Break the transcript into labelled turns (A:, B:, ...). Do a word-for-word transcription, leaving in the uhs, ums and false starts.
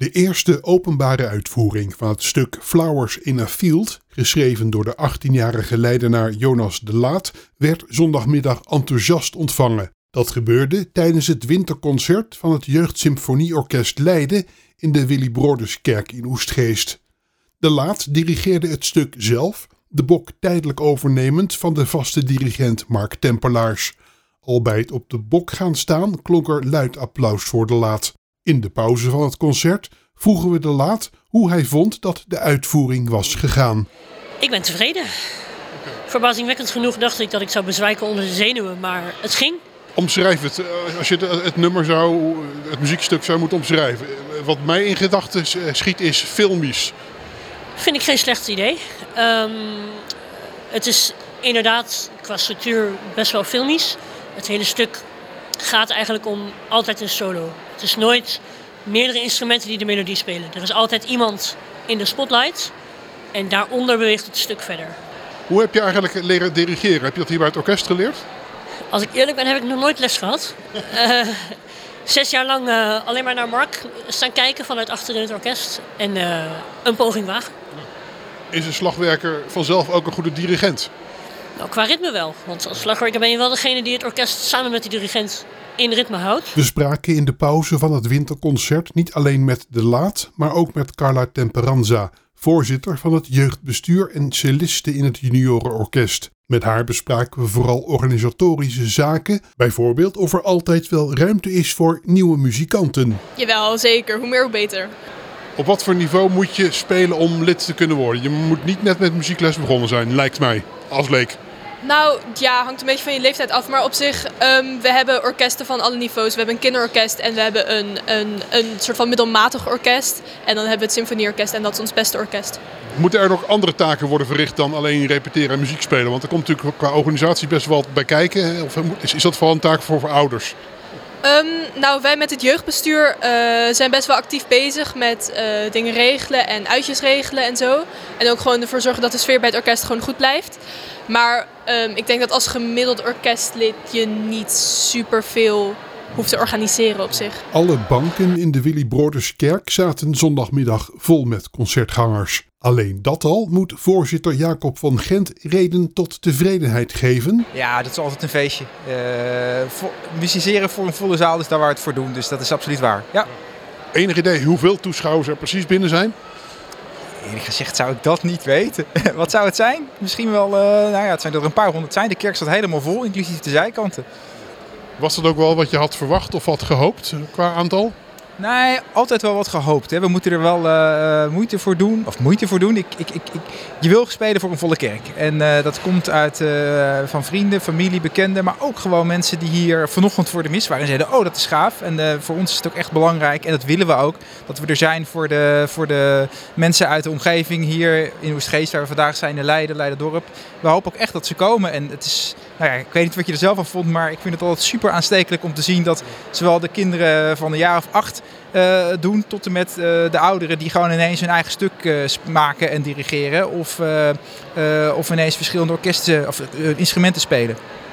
A: De eerste openbare uitvoering van het stuk Flowers in a Field, geschreven door de achttienjarige Leidenaar Jonas de Laat, werd zondagmiddag enthousiast ontvangen. Dat gebeurde tijdens het winterconcert van het Jeugdsymfonieorkest Leiden in de Willy Broderskerk in Oestgeest. De Laat dirigeerde het stuk zelf, de bok tijdelijk overnemend van de vaste dirigent Mark Tempelaars. Al bij het op de bok gaan staan klonk er luid applaus voor de Laat. In de pauze van het concert vroegen we de Laat hoe hij vond dat de uitvoering was gegaan.
B: Ik ben tevreden. Verbazingwekkend genoeg dacht ik dat ik zou bezwijken onder de zenuwen, maar het ging.
A: Omschrijf het, als je het, het nummer zou, het muziekstuk zou moeten omschrijven. Wat mij in gedachten schiet is filmisch.
B: Vind ik geen slecht idee. Um, het is inderdaad qua structuur best wel filmisch. Het hele stuk gaat eigenlijk om altijd een solo. Het is nooit meerdere instrumenten die de melodie spelen. Er is altijd iemand in de spotlight en daaronder beweegt het stuk verder.
A: Hoe heb je eigenlijk leren dirigeren? Heb je dat hier bij het orkest geleerd?
B: Als ik eerlijk ben, heb ik nog nooit les gehad. Uh, zes jaar lang uh, alleen maar naar Mark staan kijken vanuit achter in het orkest en uh, een poging wagen.
A: Is een slagwerker vanzelf ook een goede dirigent?
B: Nou, qua ritme wel. Want als slagwerker ben je wel degene die het orkest samen met die dirigent in ritme houdt.
A: We spraken in de pauze van het winterconcert niet alleen met de Laat, maar ook met Carla Temperanza, voorzitter van het jeugdbestuur en celliste in het juniorenorkest. Met haar bespraken we vooral organisatorische zaken, bijvoorbeeld of er altijd wel ruimte is voor nieuwe muzikanten.
C: Jawel, zeker. Hoe meer hoe beter.
A: Op wat voor niveau moet je spelen om lid te kunnen worden? Je moet niet net met muziekles begonnen zijn, lijkt mij, als leek.
C: Nou ja, hangt een beetje van je leeftijd af. Maar op zich, um, we hebben orkesten van alle niveaus. We hebben een kinderorkest en we hebben een, een, een soort van middelmatig orkest. En dan hebben we het symfonieorkest en dat is ons beste orkest.
A: Moeten er nog andere taken worden verricht dan alleen repeteren en muziek spelen? Want er komt natuurlijk qua organisatie best wel bij kijken. Of is, is dat vooral een taak voor, voor ouders?
C: Um, nou, wij met het jeugdbestuur uh, zijn best wel actief bezig met uh, dingen regelen en uitjes regelen en zo. En ook gewoon ervoor zorgen dat de sfeer bij het orkest gewoon goed blijft. Maar um, ik denk dat als gemiddeld orkestlid je niet superveel hoeft te organiseren op zich.
A: Alle banken in de Willy Broderskerk zaten zondagmiddag vol met concertgangers. Alleen dat al moet voorzitter Jacob van Gent reden tot tevredenheid geven.
D: Ja, dat is altijd een feestje. Uh, voor, musiceren voor een volle zaal is daar waar we het voor doen, dus dat is absoluut waar. Ja.
A: Enig idee hoeveel toeschouwers er precies binnen zijn?
D: Eerlijk gezegd zou ik dat niet weten. Wat zou het zijn? Misschien wel, uh, nou ja, het zijn er een paar honderd zijn. De kerk staat helemaal vol, inclusief de zijkanten.
A: Was dat ook wel wat je had verwacht of had gehoopt qua aantal?
D: Nee, altijd wel wat gehoopt. Hè. We moeten er wel uh, moeite voor doen. Of moeite voor doen. Ik, ik, ik, ik, je wil spelen voor een volle kerk. En uh, dat komt uit uh, van vrienden, familie, bekenden. Maar ook gewoon mensen die hier vanochtend voor de mis waren. En zeiden, oh dat is gaaf. En uh, voor ons is het ook echt belangrijk. En dat willen we ook. Dat we er zijn voor de, voor de mensen uit de omgeving hier in Oestgeest. Waar we vandaag zijn in Leiden, Leiderdorp. We hopen ook echt dat ze komen. En het is... Nou ja, ik weet niet wat je er zelf van vond, maar ik vind het altijd super aanstekelijk om te zien dat zowel de kinderen van een jaar of acht uh, doen, tot en met uh, de ouderen die gewoon ineens hun eigen stuk uh, maken en dirigeren. Of, uh, uh, of ineens verschillende orkesten of uh, instrumenten spelen.